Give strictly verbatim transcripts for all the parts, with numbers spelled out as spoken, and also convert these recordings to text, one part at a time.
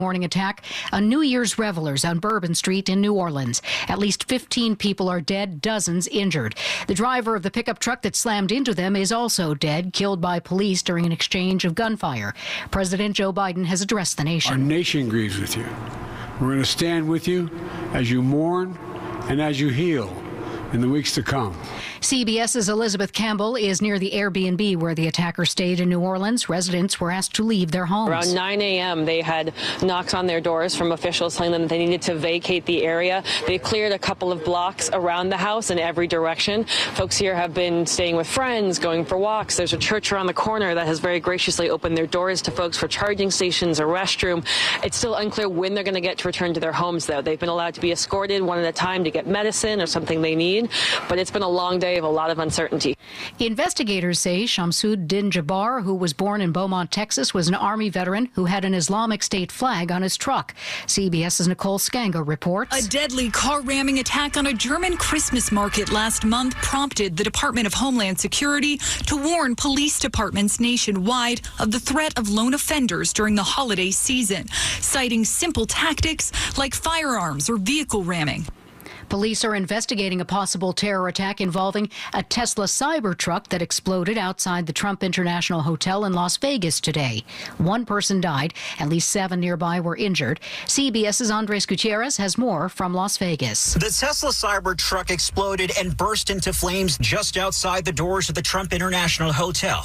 Morning attack on New Year's revelers on Bourbon Street in New Orleans. At least fifteen people are dead, dozens injured. The driver of the pickup truck that slammed into them is also dead, killed by police during an exchange of gunfire. President Joe Biden has addressed the nation. Our nation grieves with you. We're going to stand with you as you mourn and as you heal in the weeks to come. CBS's Elizabeth Campbell is near the Airbnb where the attacker stayed in New Orleans. Residents were asked to leave their homes. Around nine a.m., they had knocks on their doors from officials telling them that they needed to vacate the area. They cleared a couple of blocks around the house in every direction. Folks here have been staying with friends, going for walks. There's a church around the corner that has very graciously opened their doors to folks for charging stations, a restroom. It's still unclear when they're going to get to return to their homes, though. They've been allowed to be escorted one at a time to get medicine or something they need, but it's been a long day of a lot of uncertainty. Investigators say Shamsuddin Jabbar, who was born in Beaumont, Texas, was an Army veteran who had an Islamic State flag on his truck. CBS's Nicole Scanga reports. A deadly car-ramming attack on a German Christmas market last month prompted the Department of Homeland Security to warn police departments nationwide of the threat of lone offenders during the holiday season, citing simple tactics like firearms or vehicle ramming. Police are investigating a possible terror attack involving a Tesla Cybertruck that exploded outside the Trump International Hotel in Las Vegas today. One person died. At least seven nearby were injured. CBS's Andres Gutierrez has more from Las Vegas. The Tesla Cybertruck exploded and burst into flames just outside the doors of the Trump International Hotel.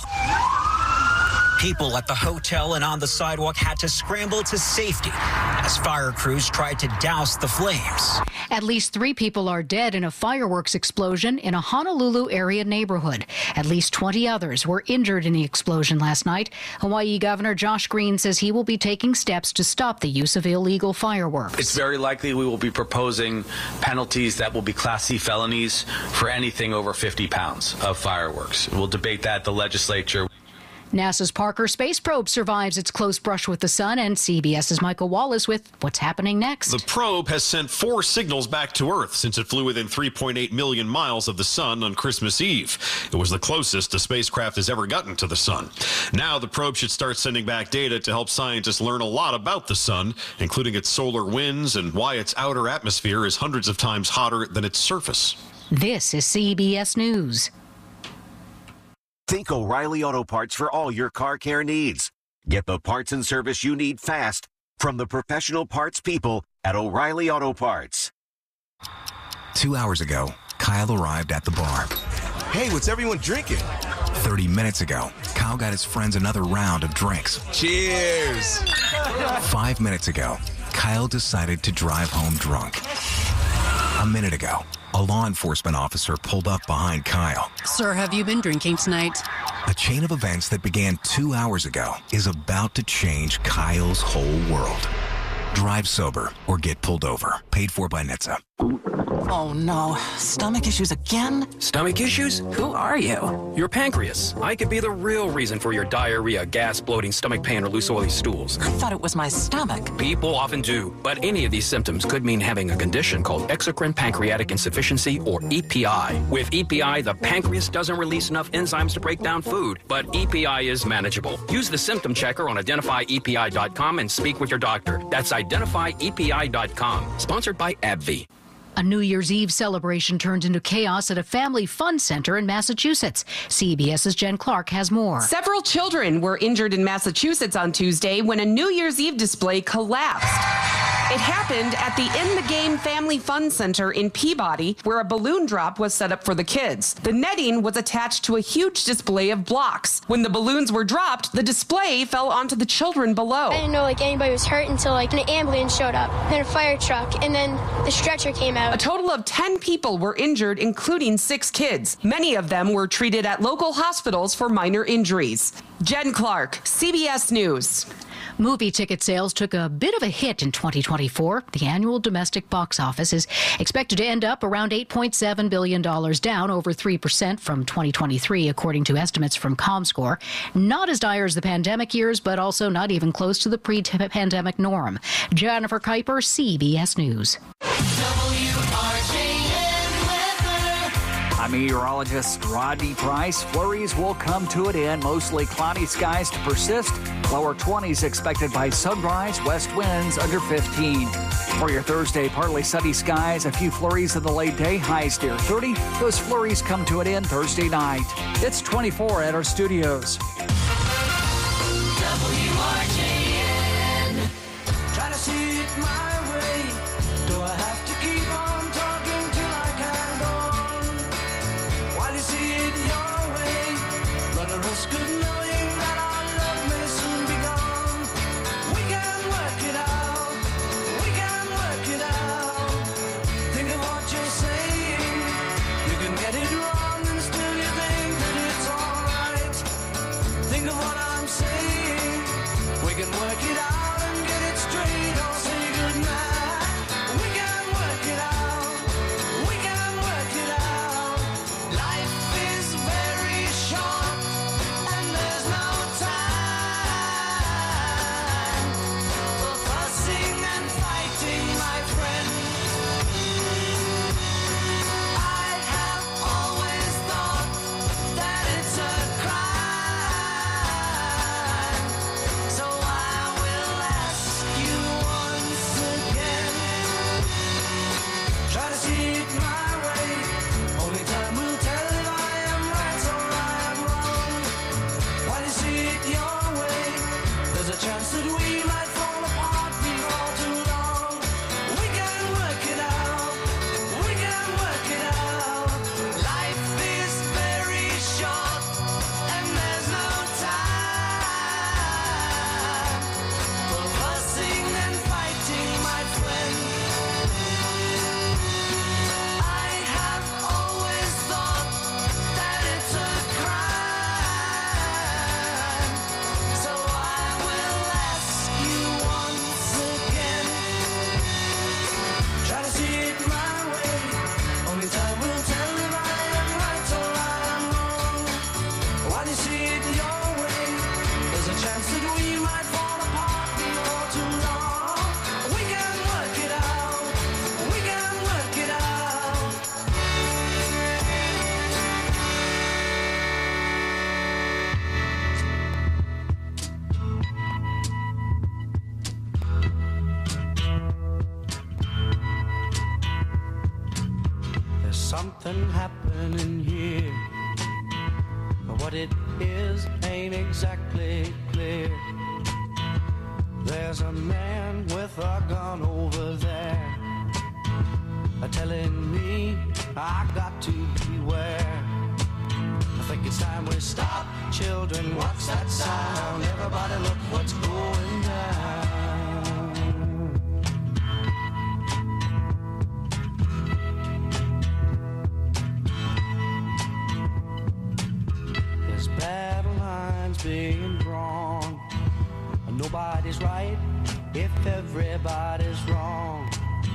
People at the hotel and on the sidewalk had to scramble to safety as fire crews tried to douse the flames. At least three people are dead in a fireworks explosion in a Honolulu area neighborhood. At least twenty others were injured in the explosion last night. Hawaii Governor Josh Green says he will be taking steps to stop the use of illegal fireworks. It's very likely we will be proposing penalties that will be Class C felonies for anything over fifty pounds of fireworks. We'll debate that at the legislature. NASA's Parker Space Probe survives its close brush with the sun, and CBS's Michael Wallace with what's happening next. The probe has sent four signals back to Earth since it flew within three point eight million miles of the sun on Christmas Eve. It was the closest the spacecraft has ever gotten to the sun. Now the probe should start sending back data to help scientists learn a lot about the sun, including its solar winds and why its outer atmosphere is hundreds of times hotter than its surface. This is C B S News. Think O'Reilly Auto Parts for all your car care needs. Get the parts and service you need fast from the professional parts people at O'Reilly Auto Parts. Two hours ago, Kyle arrived at the bar. Hey, what's everyone drinking? Thirty minutes ago, Kyle got his friends another round of drinks. Cheers! Five minutes ago, Kyle decided to drive home drunk. A minute ago, a law enforcement officer pulled up behind Kyle. Sir, have you been drinking tonight? A chain of events that began two hours ago is about to change Kyle's whole world. Drive sober or get pulled over. Paid for by N H T S A. Oh no, stomach issues again? Stomach issues? Who are you? Your pancreas. I could be the real reason for your diarrhea, gas, bloating, stomach pain, or loose oily stools. I thought it was my stomach. People often do, but any of these symptoms could mean having a condition called exocrine pancreatic insufficiency, or E P I. With E P I, the pancreas doesn't release enough enzymes to break down food, but E P I is manageable. Use the symptom checker on identify E P I dot com and speak with your doctor. That's identify E P I dot com. Sponsored by AbbVie. A New Year's Eve celebration turned into chaos at a family fun center in Massachusetts. CBS's Jen Clark has more. Several children were injured in Massachusetts on Tuesday when a New Year's Eve display collapsed. It happened at the In the Game Family Fun Center in Peabody, where a balloon drop was set up for the kids. The netting was attached to a huge display of blocks. When the balloons were dropped, the display fell onto the children below. I didn't know like anybody was hurt until like an ambulance showed up, then a fire truck, and then the stretcher came out. A total of ten people were injured, including six kids. Many of them were treated at local hospitals for minor injuries. Jen Clark, C B S News. Movie ticket sales took a bit of a hit in twenty twenty-four. The annual domestic box office is expected to end up around eight point seven billion dollars, down over three percent from twenty twenty-three, according to estimates from ComScore. Not as dire as the pandemic years, but also not even close to the pre-pandemic norm. Jennifer Kuiper, C B S News. I'm meteorologist Rodney Price. Flurries will come to an end. Mostly cloudy skies to persist. Lower twenties expected by sunrise. West winds under fifteen. For your Thursday, partly sunny skies. A few flurries in the late day. Highs near thirty. Those flurries come to an end Thursday night. It's twenty-four at our studios. W R J N. Try to see it my way. Do I have to keep on talking till I can go on? While you see it your way, run a risk of knowing that our love may soon be gone. We can work it out. We can work it out. Think of what you're saying. You can get it wrong and still you think that it's alright. Think of what I'm saying. We can work it out and get it straight or say goodnight. We can work it out. We can work it out. Life is very short and there's no time for fussing and fighting, my friend. I have always thought that it's a crime. So I will ask you once again. Try to see it my way. Only time will tell if I am right or I am wrong. While you see it your way, there's a chance that we might fall apart before too long. We can work it out. We can work it out. Life is very short and there's no time for fussing and fighting, my friend. I have always thought that it's a crime. So I will ask you once again. Try to see it my way. Only time will tell if I am right or I am wrong. While you see it your way, there's a chance that we might fall apart before too long. We can work it out. We can work it out. There's something happening here, but what it is ain't exactly clear. There's a man with a gun over there, uh, telling me I got to beware. I think it's time we stop, children. What's that sound? Everybody look what's going down. There's battle lines being drawn. Nobody's right if everybody's wrong.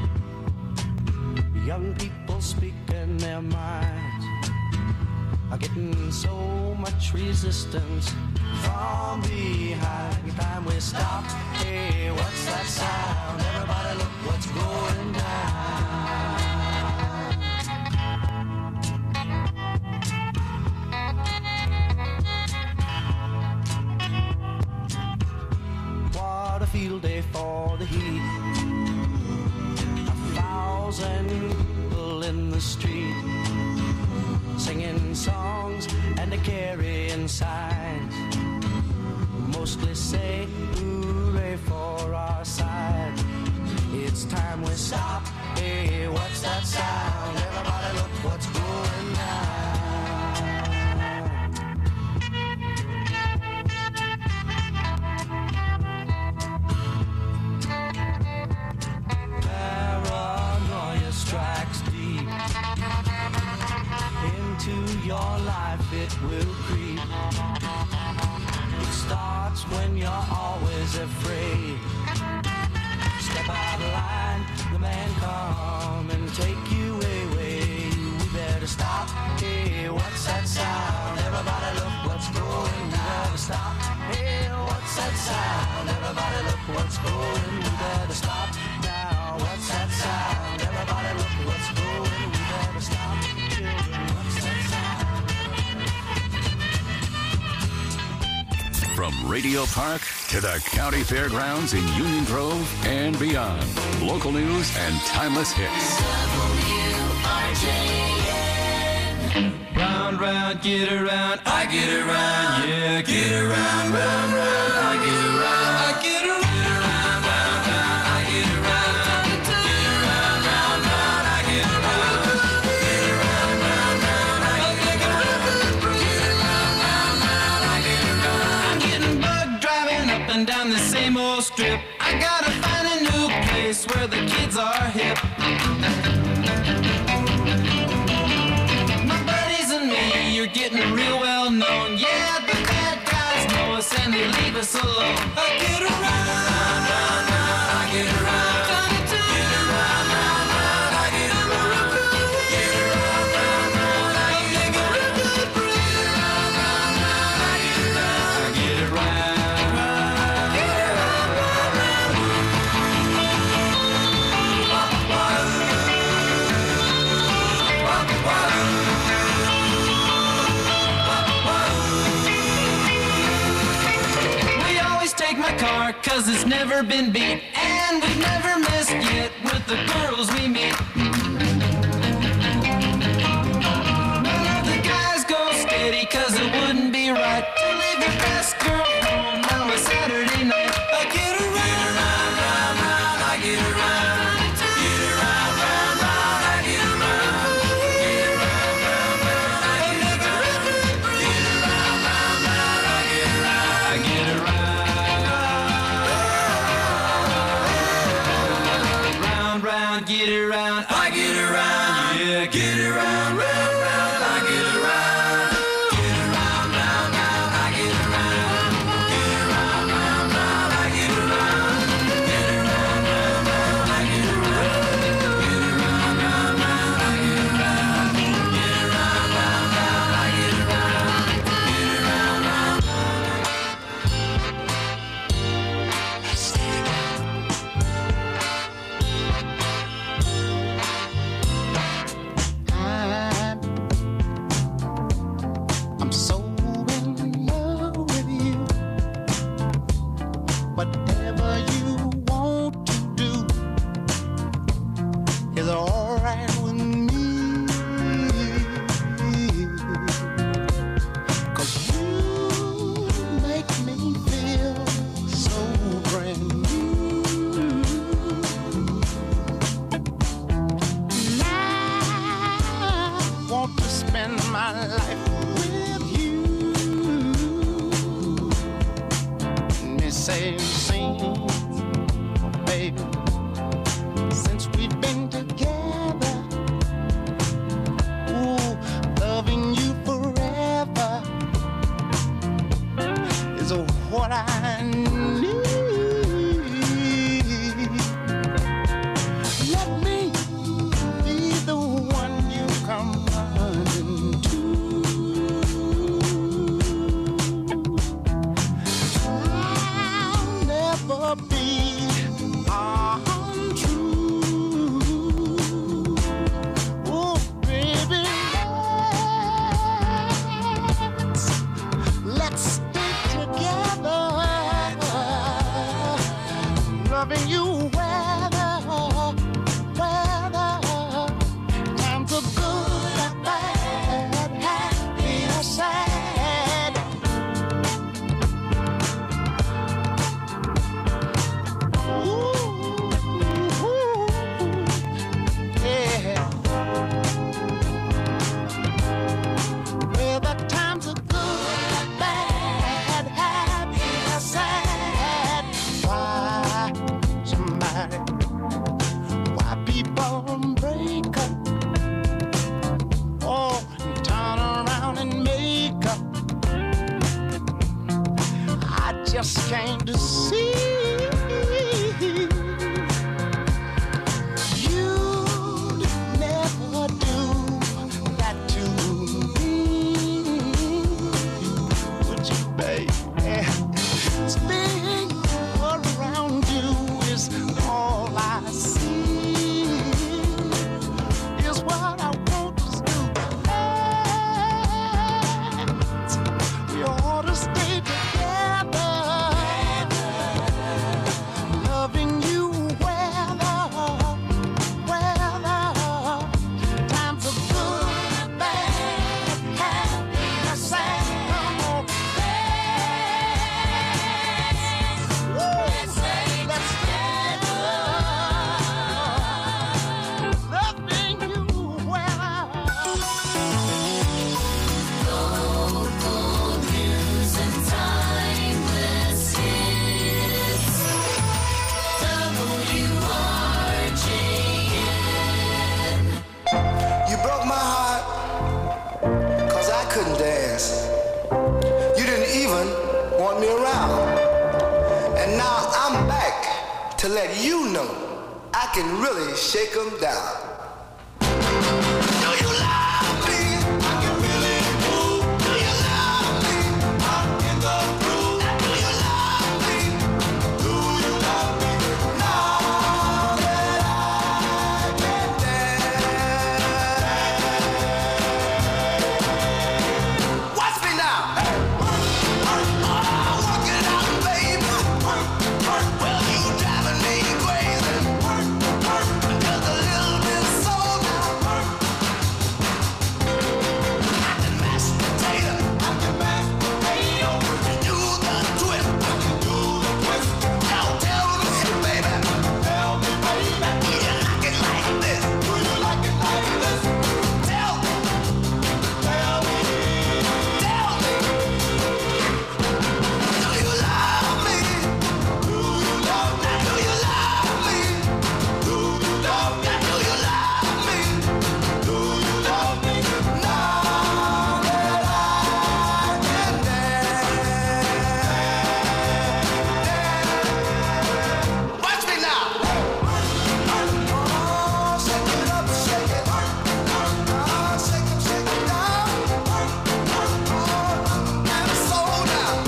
Young people speaking their minds are getting so much resistance from behind. Every time we stop, hey, what's that sound? Everybody look what's going down. What a field day for the heat. A thousand people in the street, singing songs and carrying signs. Mostly say hooray for our side. It's time we stop. Hey, what's that sound? Everybody look what's going down. Paranoia strikes deep into your life, it will creep. It starts when you're always afraid. Step out of line, the man come and take you away. We better stop. Hey, what's that sound? Everybody look what's going. We better stop. Hey, what's that sound? Everybody look what's going. We better stop now. What's that sound? Everybody look what's going. We better stop. Children, what's that Radio Park to the County Fairgrounds in Union Grove and beyond. Local news and timeless hits. W R J N. Round, round, get around, I get around, yeah, get around, round, round, I get around, I get around. Down the same old strip, I gotta find a new place where the kids are hip. My buddies and me, you're getting real well known. Yeah, the bad guys know us and they leave us alone. I get around, round, round, round, I get around. Get around, round, round, I get around. Get around, round, round, I get around. Get around, round, round, I get around. I get around. Car, cause it's never been beat, and we've never missed yet with the girls we meet. None of the guys go steady, cause it wouldn't be right to leave your best girl home on a Saturday night. I get around, round, round, round, I get around. Get around, round, round, I get around. Get around, round, round, I get around. Get around, round, round, I get around. I get around. Get around, I get around, yeah, get around, round, round, I get around. Get around, round, round, I get around. Get around, round, round, I get around. Get around, round, round, I get around. Get around, round, round, I get around. Get around, round, round, I get around. Get around, round, round. to let you know I can really shake them down. Do you love me? I can really move. Do you love me? I'm in the groove. Do you love me? Do you love me? Now that I can dance. Watch me now. Oh, work it out, baby. Well, you driving me crazy. Just a little bit soul now. I can mash potato. I can mash potato. Do the twist. I can do the twist. Now tell me, baby. Tell me, baby. Do you like it like this? Do you like it like this? Tell me. Tell me. Tell me. Do you love me? Do you love me? Do you love me? Do you love me? Do you love me? Do you love me? Now that I can dance. Watch me now. Oh, shake it up, shake it. Oh, shake it, shake it down. Oh, and soul now.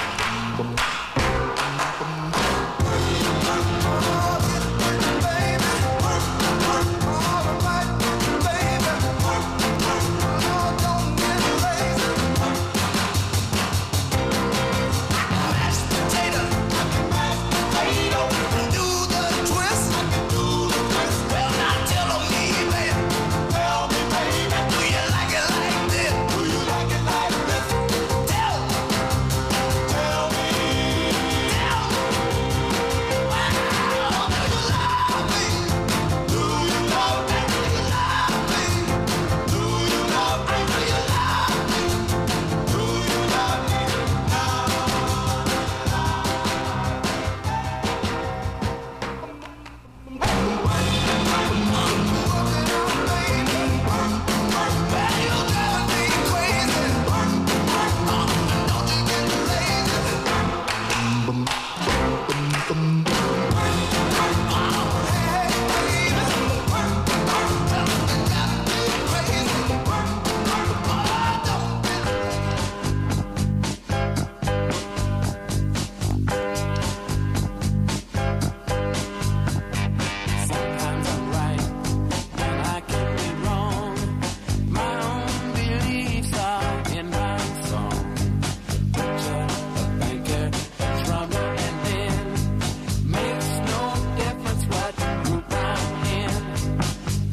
Sometimes I'm right and I can be wrong. My own beliefs are in my song. The butcher, the banker, the drummer, and then makes no difference what group I'm in. I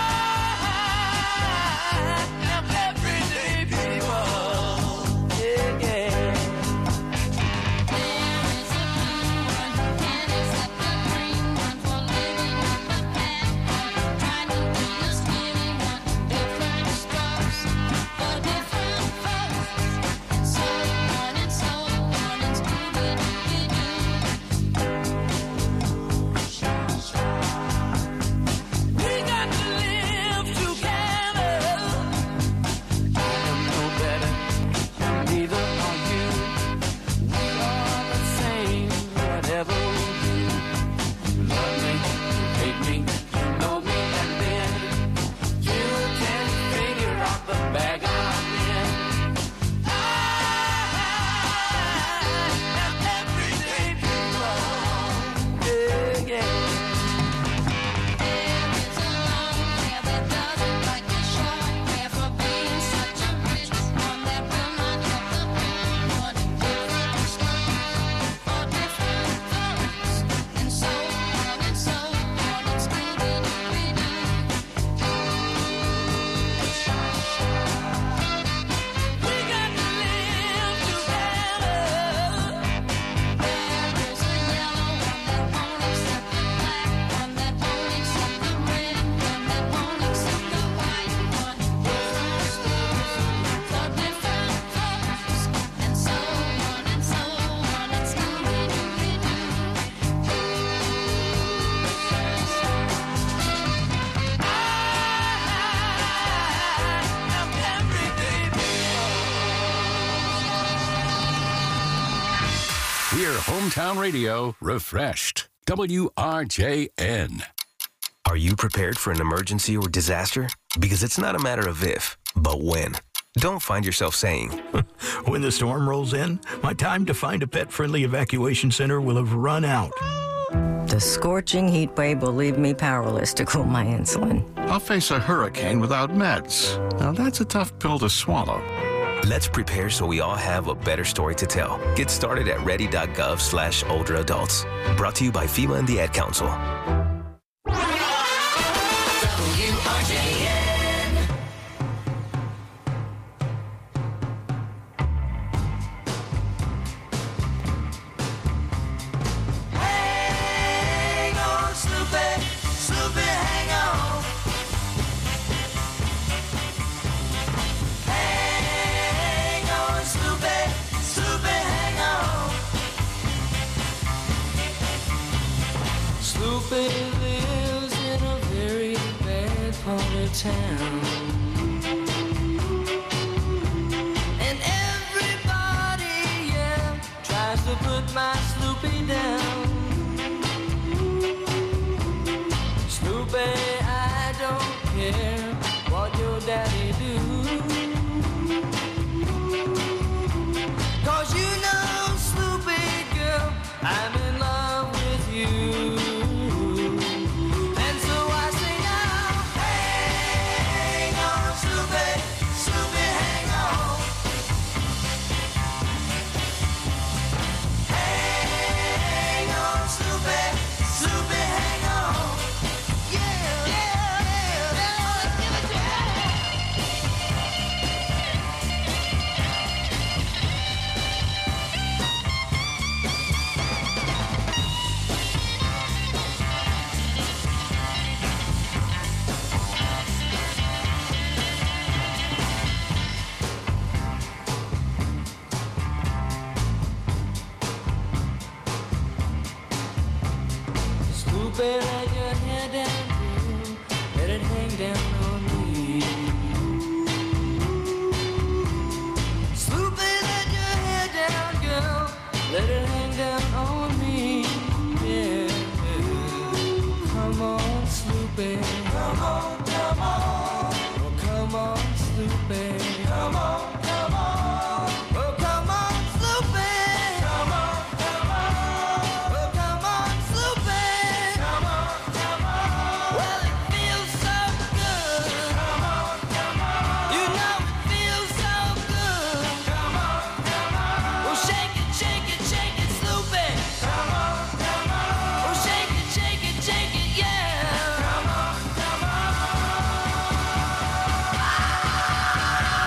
am everyday people. Yeah, yeah. There is a blue one, and it's a green one for living on the path. Trying to be a skinny one, different strokes for different folks. And so on and so on and Scooby-Dooby-Doo. We got to live together. I am no better, and neither are you. We are the same, whatever we do. You love me, you hate me, you know me, and then you can figure out the bag I'm in. I am everyday people. Yeah, yeah. There is a long hair that doesn't like the short hair for being such a rich one that will not help the poor one. Different strokes for different folks, and so on and so on and Scooby-Dooby-Doo. We got to live together. There is a yellow one that won't accept the black one, that won't accept the red one, that won't accept the white one. Different strokes for different folks, and so on and so on and Scooby-Dooby-Doo. I am everyday people. Hear Hometown Radio refreshed. W R J N. Are you prepared for an emergency or disaster? Because it's not a matter of if, but when. Don't find yourself saying, when the storm rolls in, my time to find a pet-friendly evacuation center will have run out. The scorching heat wave will leave me powerless to cool my insulin. I'll face a hurricane without meds. Now that's a tough pill to swallow. Let's prepare so we all have a better story to tell. Get started at ready.gov slash older adults. Brought to you by FEMA and the Ad Council. W R J N. Hang on, Snoopy, Snoopy, hang on. Hang on, Snoopy, Snoopy, hang on. Snoopy lives in a very bad part of town, and everybody, yeah, tries to put my Snoopy down. Snoopy, I don't care what your daddy do, 'cause you know, Snoopy girl, I'm in love with you. And so I say now, hang on, Snoopy, Snoopy, hang on. Hang on, Snoopy, Snoopy, hang on. Yeah, yeah, yeah, yeah, give it to Snoopy, let your hair down, girl. Let it hang down on me. Snoopy, let your hair down, girl. Let it hang down on me. Yeah. Come on, Snoopy. Come on, come on. Oh, come on, Snoopy. Come on, come on. Oh, come on, Snoopy. Come on, come on. Oh, come on, Snoopy. Come on, come on. Well, it feels so good. Come on, come on. You know it feels so good. Come on, come on. Oh, shake it, shake it, shake it, Snoopy. Come on, come on. Oh, shake it, shake it, shake it, yeah. Come on, come on.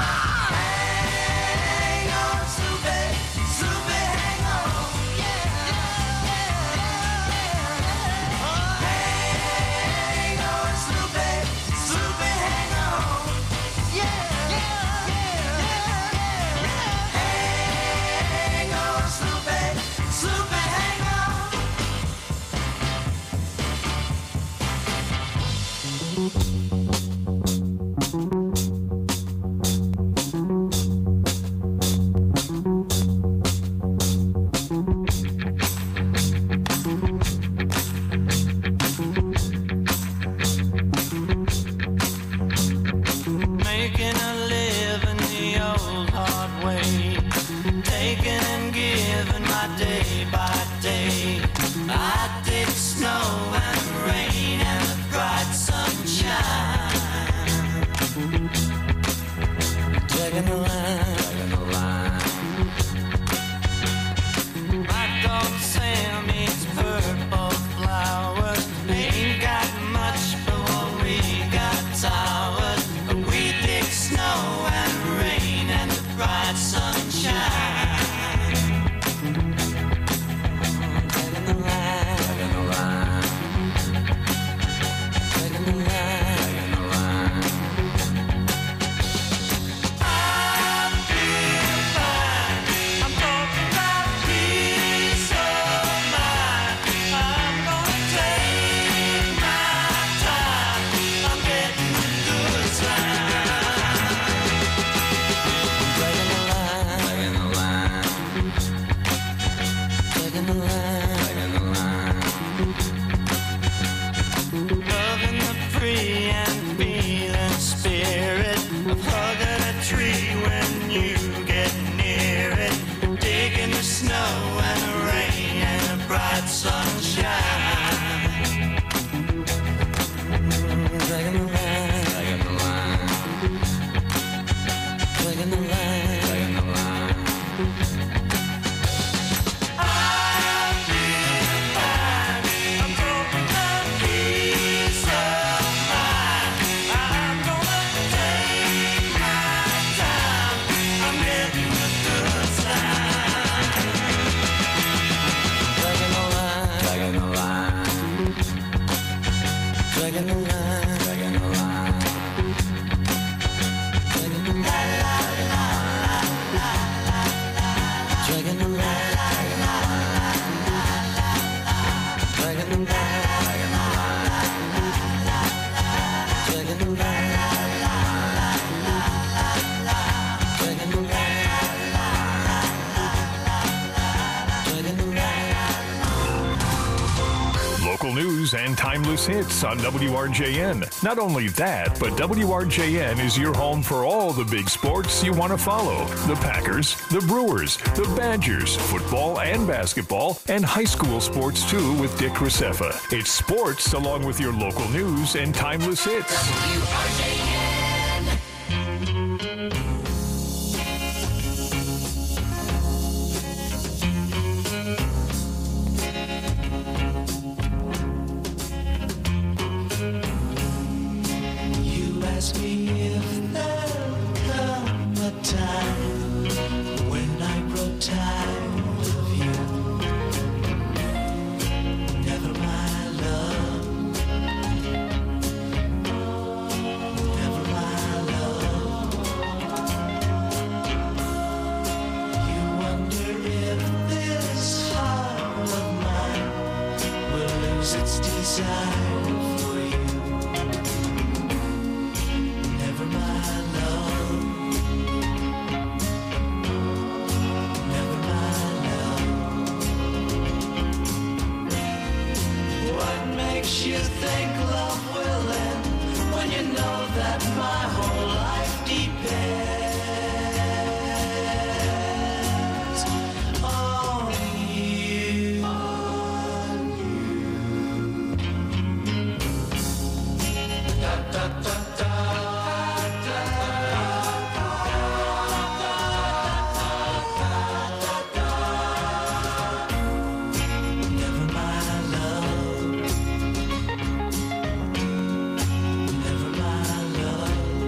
Dragging the line, dragging the line. Dragging the line, dragging the line, dragging the line, dragging the line. Local news and timeless hits on W R J N. Not only that, but W R J N is your home for all the big sports you want to follow. The Packers, the Brewers, the Badgers, football and basketball, and high school sports too with Dick Graceffa. It's sports along with your local news and timeless hits. W R J N. Ask me if there'll come a time when I grow tired of you. Never my love, never my love. You wonder if this heart of mine will lose its desire. You think love will end when you know that my whole life depends on you, on you. Da, da, da, da. Never my love.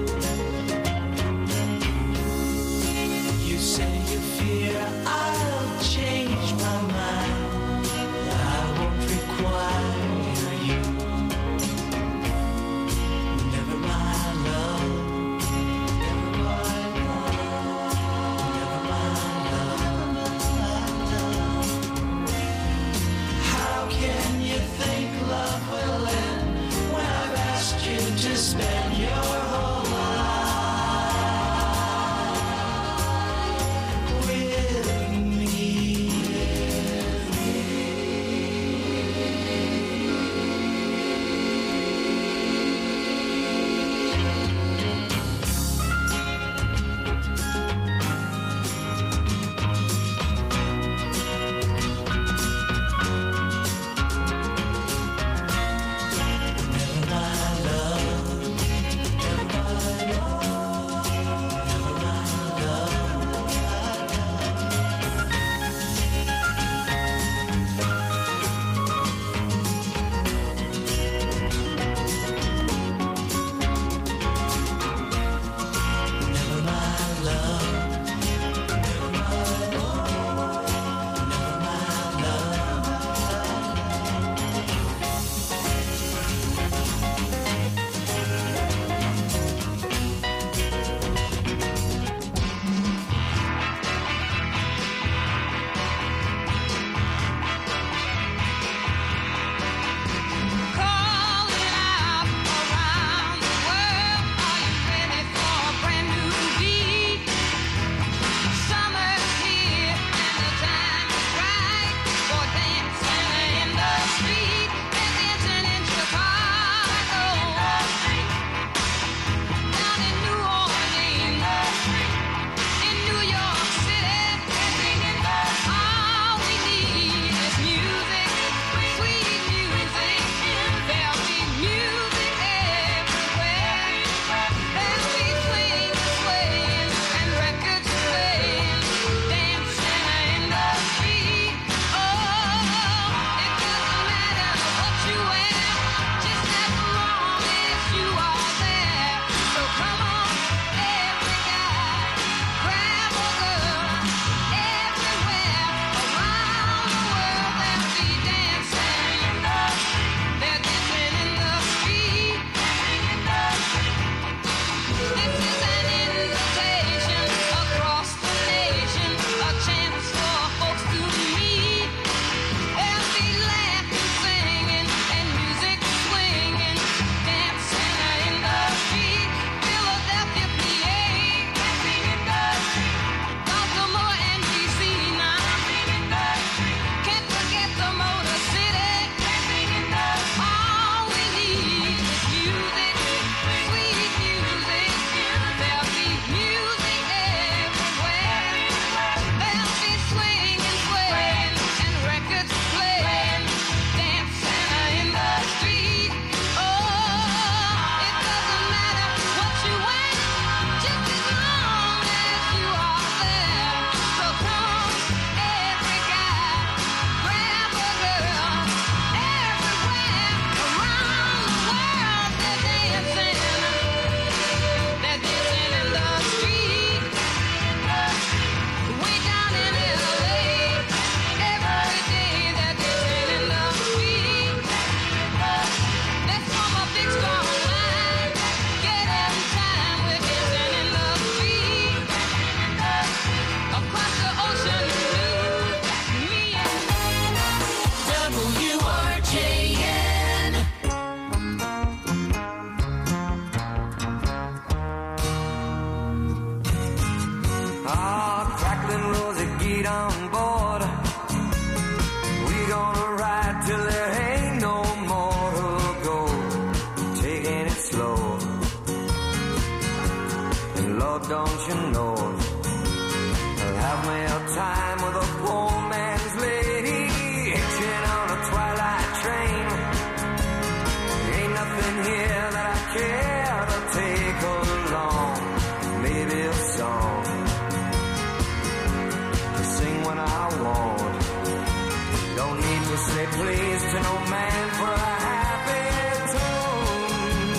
don't you know? I'll have me a time with a poor man's lady, hitching on a twilight train. Ain't nothing here that I care to take along. Maybe a song to sing when I want. Don't need to say please to no man for a happy tune.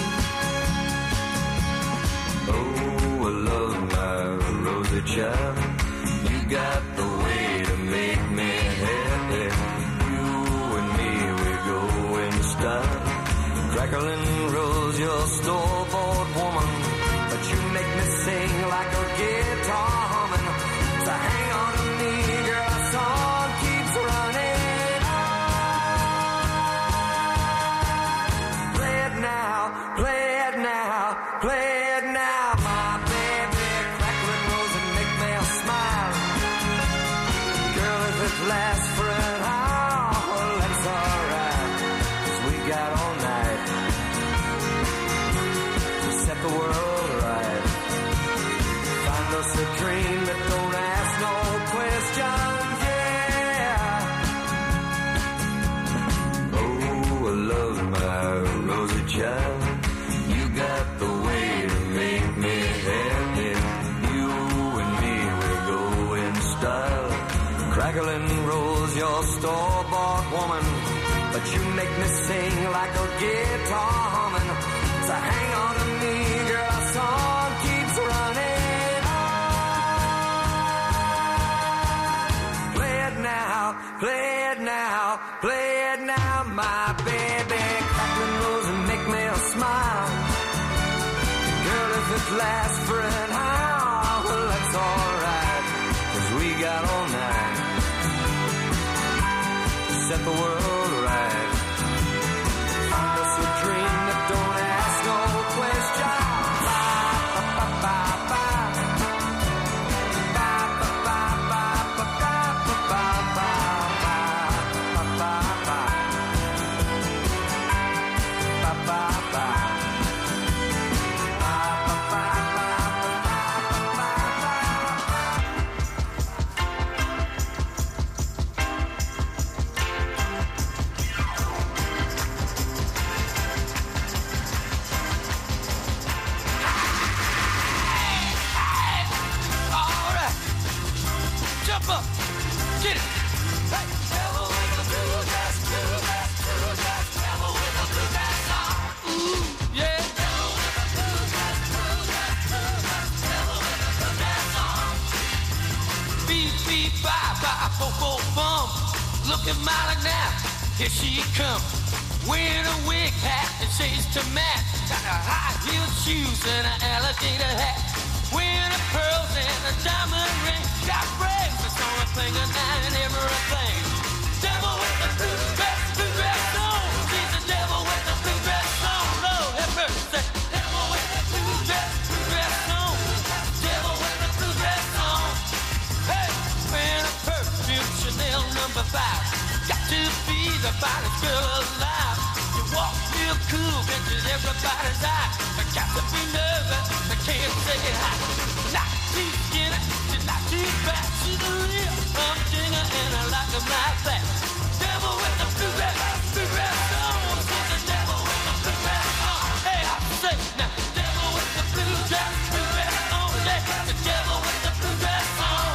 Oh, I love my Rosie child. You got the way to make me happy. You and me, we go in style. Crackling rose, your store-bought woman, but you make me sing like a guitar humming. So hang on to me, girl, our song keeps running on. Play it now, play it now, play it now, my baby. Crackling rose and make me smile. Girl, if it lasts for an hour, well, that's alright, 'cause we got all night to set the world right. Find us a dream that don't ask no questions, yeah. Oh, I love my Rosie child. You got the way to make me happy. You and me, we go in style. Crackling rose, your store-bought woman, but you make me sing like a guitar humming. So hang on to me, girl, our song keeps running on. Play it now, play it now, play it now, my baby. Crackling rose and make me smile. Girl, if it lasts for an hour, well, that's alright, 'cause we got all night to set the world right. Find us a dream that don't ask no questions. Looking mighty now, here she comes. Wearing a wig hat and shades to match. Got her high-heeled shoes and an alligator hat. Wearing her pearls and a diamond ring. Got bracelets on her finger, nine and everything. Devil with the blue dress, blue dress on. She's the devil with the blue dress on. Lord have mercy. Devil with the blue dress, blue dress on. Devil with the blue dress on. Hey, wearing a perfume, Chanel number five. Got to be the finest girl alive. You walk real cool, catches everybody's eye. I got to be nervous, I can't say hi. Not too skinny, she's not too fat. She's a real plum dinger and I like them like that. Devil with the blue dress, blue dress on. She's the devil with the blue dress on. Hey, I say now, devil with the blue dress, blue dress on. Yeah, the devil with the blue dress on.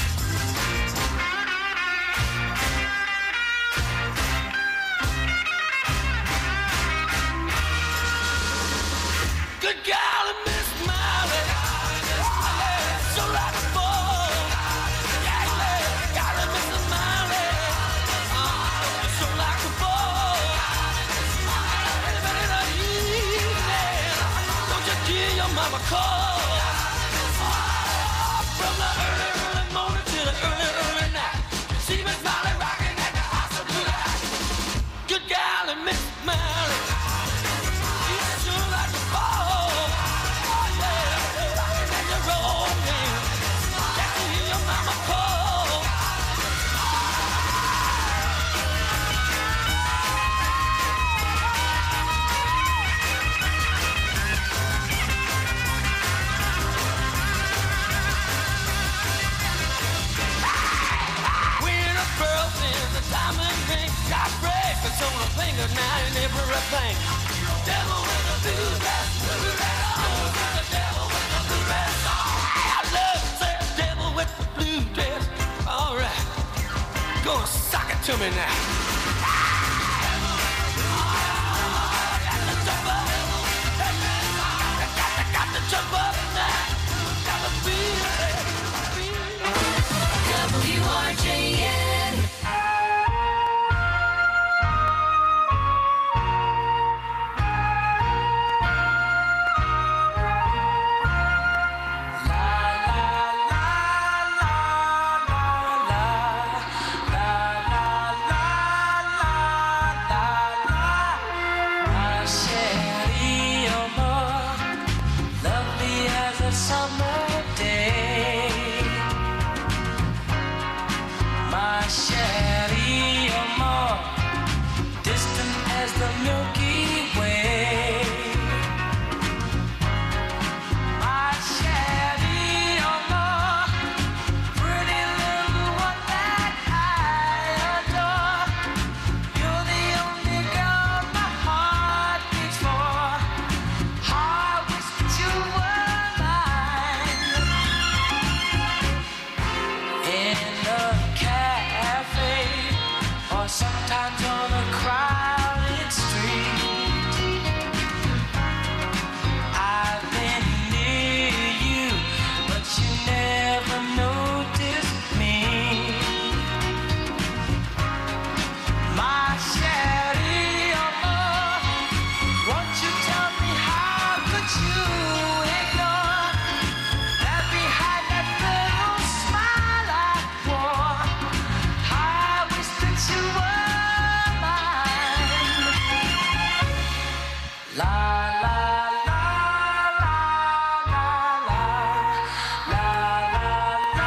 Good golly, Miss Molly, so like a ball. Yeah, yeah, golly, Miss Molly, so like a ball. Anybody in the evening, don't you hear your mama call? From the early, early morning to the early, early night, see Miss Molly rocking at the house of blue light. Good golly, Miss Molly, you're sure like a ball. it to me now. Got to jump up now. Got to feel it. W R J N. Summer day, my Sherry, you're more distant as the Milky Way. My Sherry, you're more pretty little one that I adore. You're the only girl my heart beats for. I wish that you were or sometimes on a crowded street. I've been near you, but you never noticed me. My Sherry, oh, won't you tell me how could you ignore that behind that little smile I wore? I wish that you were mine. La la la la la la la la la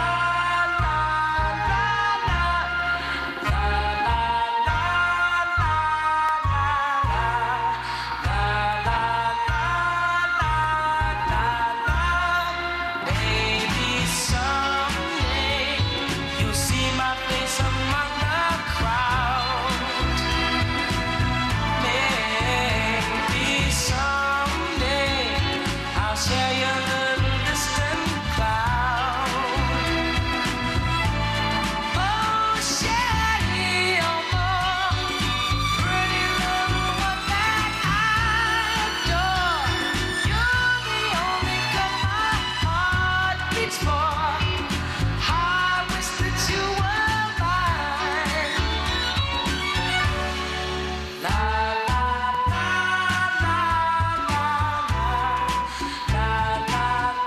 Baby, someday you'll see my face among the crowd. Maybe someday I'll share your little distant cloud. Oh, Sherry, oh, pretty little one that I adore. You're the only girl my heart beats for. I wish that you were mine. La la la la la la la la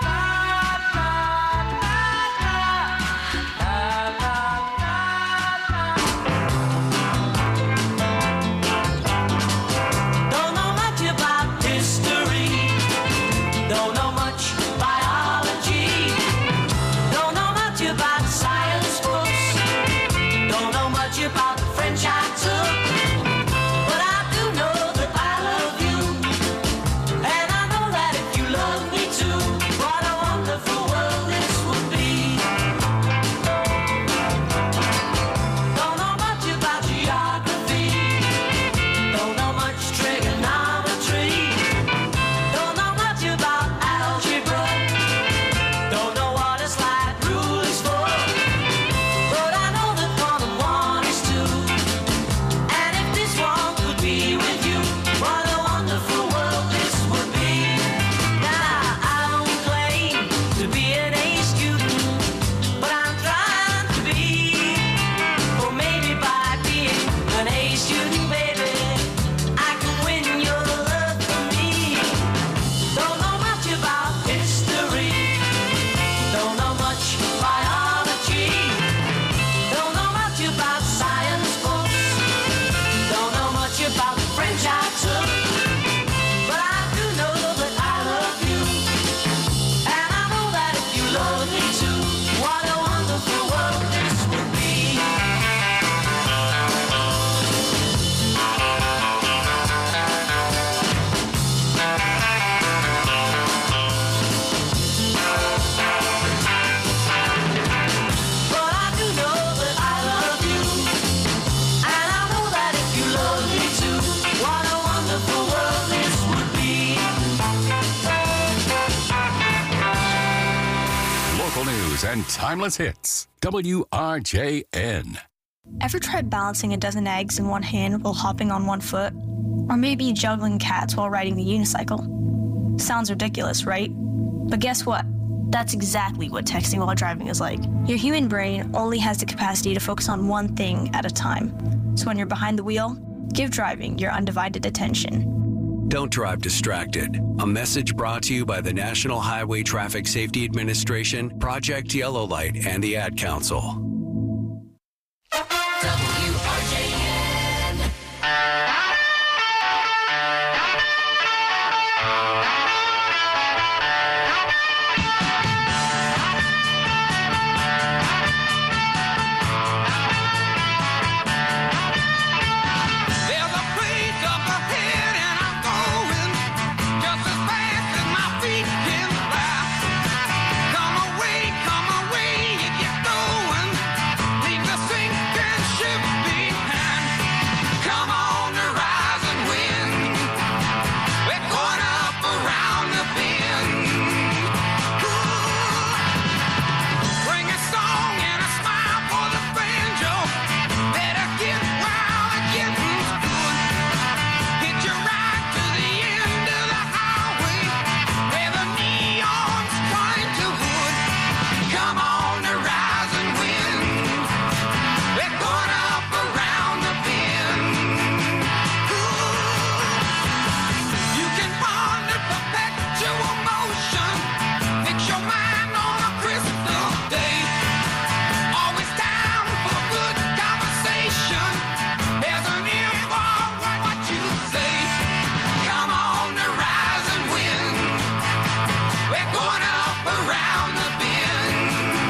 Don't know much about history. Don't know much biology. Don't know much about science books. Don't know much about the French I took. But I do know that I love you. And I know that if you love me too, what a wonderful world this would be. Don't know much about geography. Don't know much trigonometry. Don't know much about algebra. Don't know what a slide rule is for. But I know that one and one is two. And if this one could be with you, what a wonderful world this would be. Now I don't claim to be an A student, but I'm trying to be. Or maybe by being an A student, baby, I can win your love for me. Don't know much about history. Don't know much biology. Don't know much about science books. Don't know much about the French I took. But I do know that I love you. And I know that if you love me too, what a wonderful world this would be. But I do know that I love you. And I know that if you love me too, what a wonderful world this would be. Local news and timeless hits. W R J N. Ever tried balancing a dozen eggs in one hand while hopping on one foot? Or maybe juggling cats while riding the unicycle? Sounds ridiculous, right? But guess what? That's exactly what texting while driving is like. Your human brain only has the capacity to focus on one thing at a time. So when you're behind the wheel, give driving your undivided attention. Don't drive distracted. A message brought to you by the National Highway Traffic Safety Administration, Project Yellow Light, and the Ad Council. W R J N. There's a place up ahead and I'm going just as fast as my feet can fly. Come away, come away, you get going. Leave the sinking ship behind. Come on the rise and win. We're going up around the bend. Ooh. Bring a song and a smile for the banjo. Better get wild and get loose good. Hit your ride to the end of the highway where the neon's trying to hood. Come on the rise and win. We're going up around the bend. Ooh. You can bond in perpetual motion. Fix your mind on a crystal day. Always down for good conversation. There's an ear for what you say. Come on the rise and win. We're going up around the bend.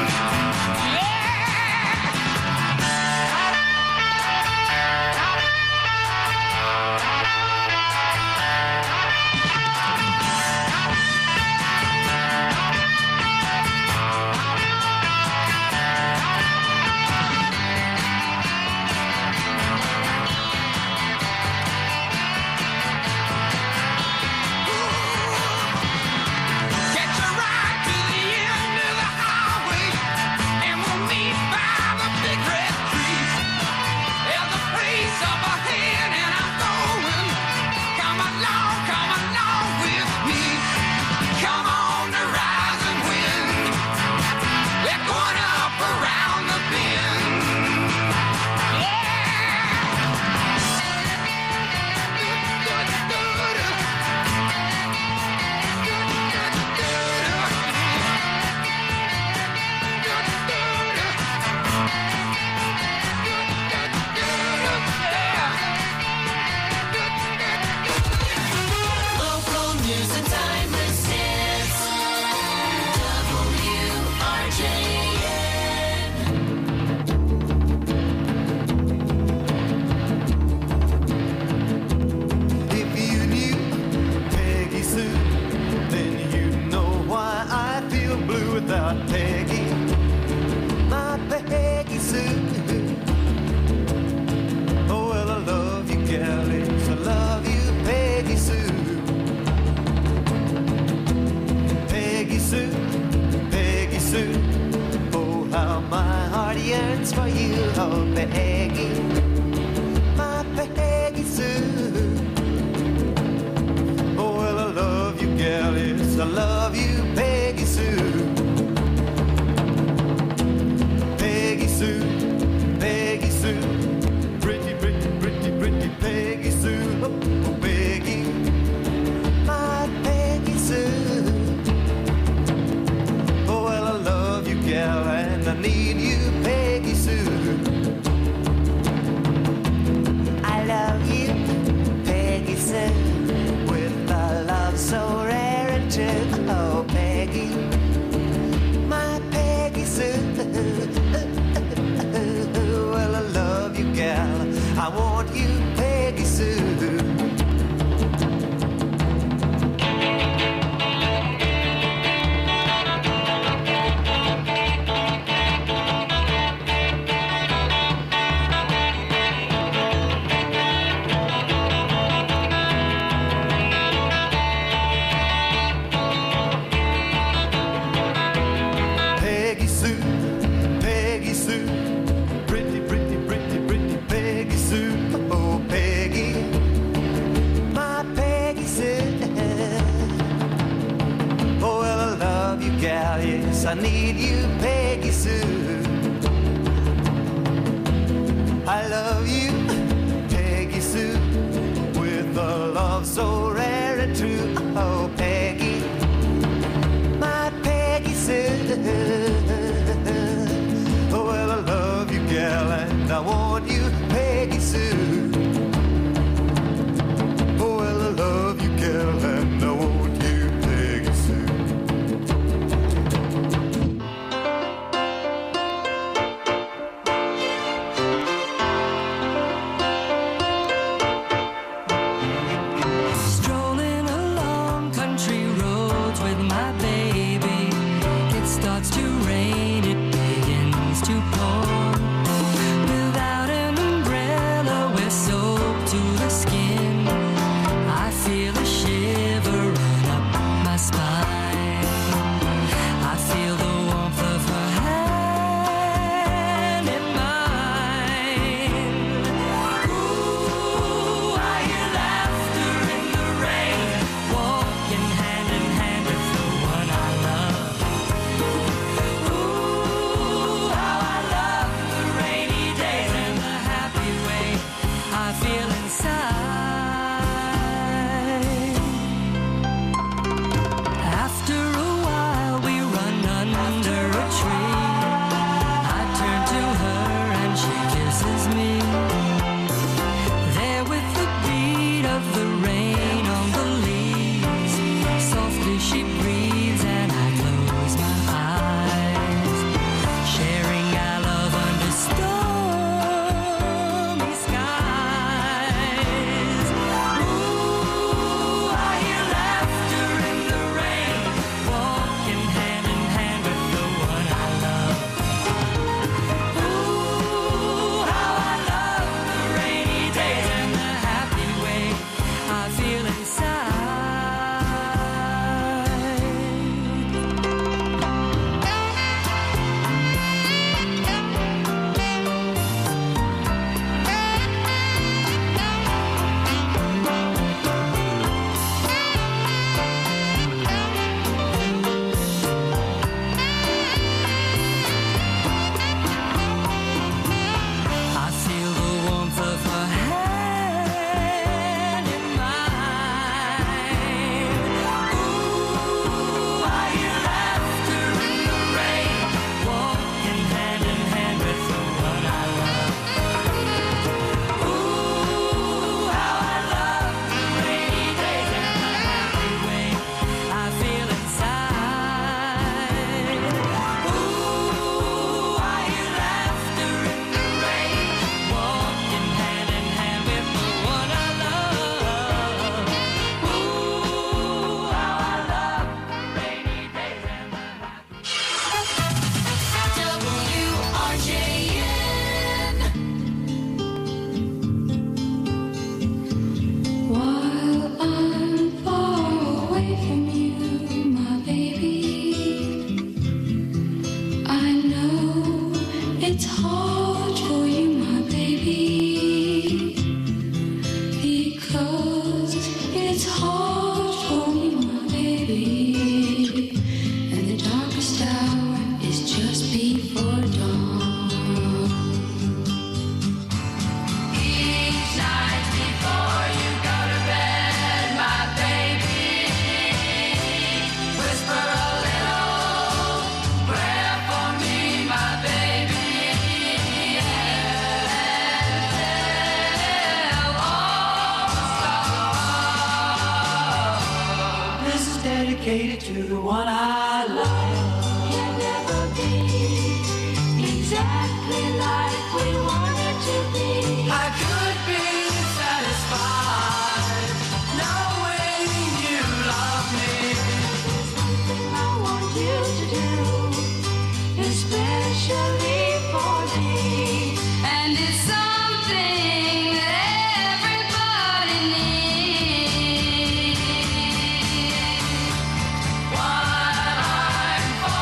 Catch a ride to the end of the highway, and we'll meet by the big red tree. There's a place up ahead, and I'm going. Come along, come along with me. Come on the rise and win. We're going up around the bend. Local news and timeless hits. W R J N. If you knew Peggy Sue, then you'd know why I feel blue without Peggy. My Peggy Sue. Oh, well, I love you, galleys. I love you, Peggy Sue. Peggy Sue, Peggy Sue. Oh, how my heart yearns for you, oh, Peggy. My Peggy Sue. Oh, well, I love you, galleys. I love you, Peggy Sue. Peggy Sue, Peggy Sue. Pretty, pretty, pretty, pretty Peggy Sue. Oh, oh, Peggy. My Peggy Sue. Oh, well, I love you, gal, and I need you, Peggy Sue. I love you, Peggy Sue, with a love so rare and true. Oh, Peggy, my Peggy Sue. Well, I love you, gal. I want you, Peggy Sue. I need you, Peggy Sue. I love you, Peggy Sue, with a love so rare and true. Oh, Peggy, my Peggy Sue. Oh, well, I love you, gal, and I want you, Peggy Sue. Oh, well, I love you, gal, and I want you, Peggy Sue. Strolling along country roads with my baby. It starts to rain, it begins to pour. Without an umbrella, we're soaked to the skin. I feel a shiver run up my spine. I feel the warmth of her hand in mine. Ooh, I hear laughter in the rain, walking hand in hand with the one I love. Ooh, how I love the rainy days and the happy way I feel inside. After a while we run under a tree. I turn to her and she kisses me. There with the beat of the rain on the leaves, softly she breathes and I close my eyes, sharing our love under stormy skies. Ooh, I hear laughter in the rain, walking hand in hand with the one I love. Ooh, how I love the rainy days and the happy way I feel inside. I feel the warmth of her hand in mine. Ooh, I hear laughter in the rain, walking hand in hand with the one I love. Ooh, how I love the rainy days and the happy way I feel inside. Ooh, I hear laughter in the rain, walking hand in hand with the one I love. Ooh, how I love the rainy days and the happy. W R J N. While I'm far away from you, my baby, I know it's hard for you, my baby, because it's hard for me, my baby, and the darkest hour is just before dawn. Each night before you go to bed, my baby, whisper a little prayer for me, my baby, and tell all the stars. This is dedicated to the one I love. Can never be exactly like we wanted to be. I could be satisfied knowing you love me. There's something I want you to do, especially for me, and it's something that everybody needs. While I'm far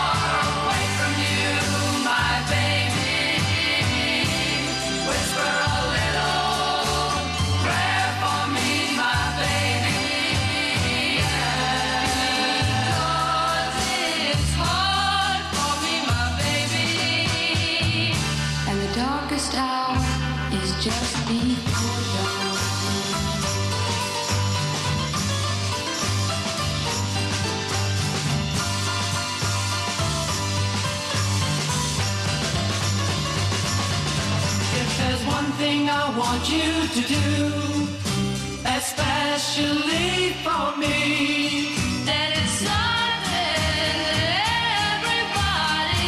thing I want you to do, especially for me. And it's something everybody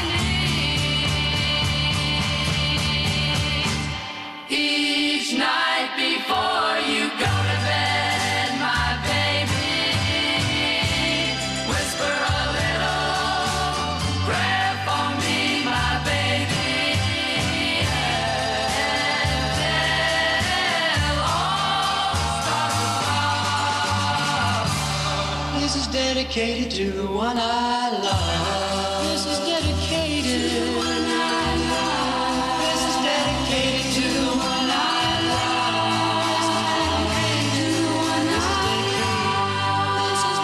needs. Each night before you go to bed, my baby, whisper a little prayer for me, my baby. And tell all stars above. This is dedicated to the one I love. This is dedicated to the one I love. This is dedicated to the one I love. This is dedicated to the one I love. This is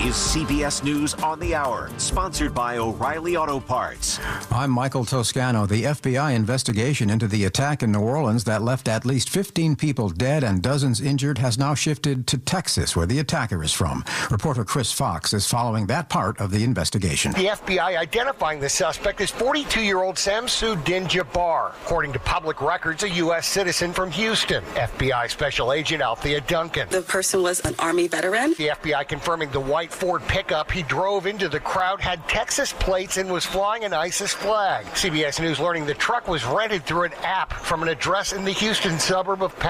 is C B S News on the Hour, sponsored by O'Reilly Auto Parts. I'm Michael Toscano. The F B I investigation into the attack in New Orleans that left at least fifteen people dead and dozens injured has now shifted to Texas, where the attacker is from. Reporter Chris Fox is following that part of the investigation. The F B I identifying the suspect as forty-two-year-old Samsudin Jabbar, according to public records, a U S citizen from Houston. F B I Special Agent Althea Duncan. The person was an Army veteran. The F B I confirming the white Ford pickup he drove into the crowd had Texas plates and was flying an ISIS flag. C B S News learning the truck was rented through an app from an address in the Houston suburb of